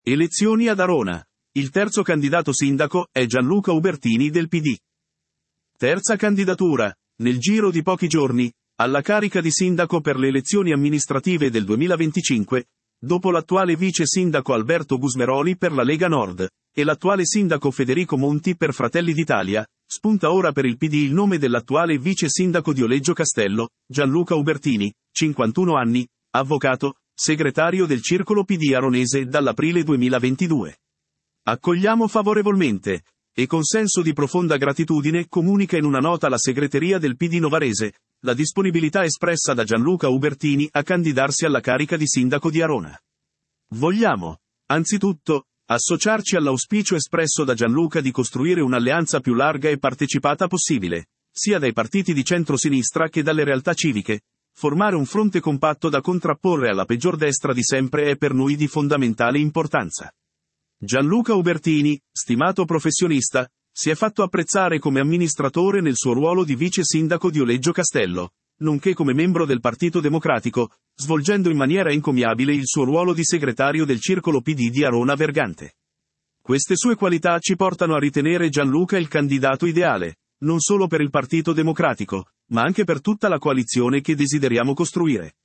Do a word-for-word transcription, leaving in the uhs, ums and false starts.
Elezioni ad Arona. Il terzo candidato sindaco è Gianluca Ubertini del P D. Terza candidatura, nel giro di pochi giorni, alla carica di sindaco per le elezioni amministrative del duemilaventicinque, dopo l'attuale vice sindaco Alberto Gusmeroli per la Lega Nord, e l'attuale sindaco Federico Monti per Fratelli d'Italia, spunta ora per il P D il nome dell'attuale vice sindaco di Oleggio Castello, Gianluca Ubertini, cinquantuno anni, avvocato, segretario del Circolo P D aronese dall'aprile duemilaventidue. Accogliamo favorevolmente, e con senso di profonda gratitudine comunica in una nota la segreteria del P D novarese, la disponibilità espressa da Gianluca Ubertini a candidarsi alla carica di sindaco di Arona. Vogliamo, anzitutto, associarci all'auspicio espresso da Gianluca di costruire un'alleanza più larga e partecipata possibile, sia dai partiti di centrosinistra che dalle realtà civiche. Formare un fronte compatto da contrapporre alla peggior destra di sempre è per noi di fondamentale importanza. Gianluca Ubertini, stimato professionista, si è fatto apprezzare come amministratore nel suo ruolo di vice sindaco di Oleggio Castello, nonché come membro del Partito Democratico, svolgendo in maniera encomiabile il suo ruolo di segretario del Circolo P D di Arona Vergante. Queste sue qualità ci portano a ritenere Gianluca il candidato ideale, non solo per il Partito Democratico, ma anche per tutta la coalizione che desideriamo costruire.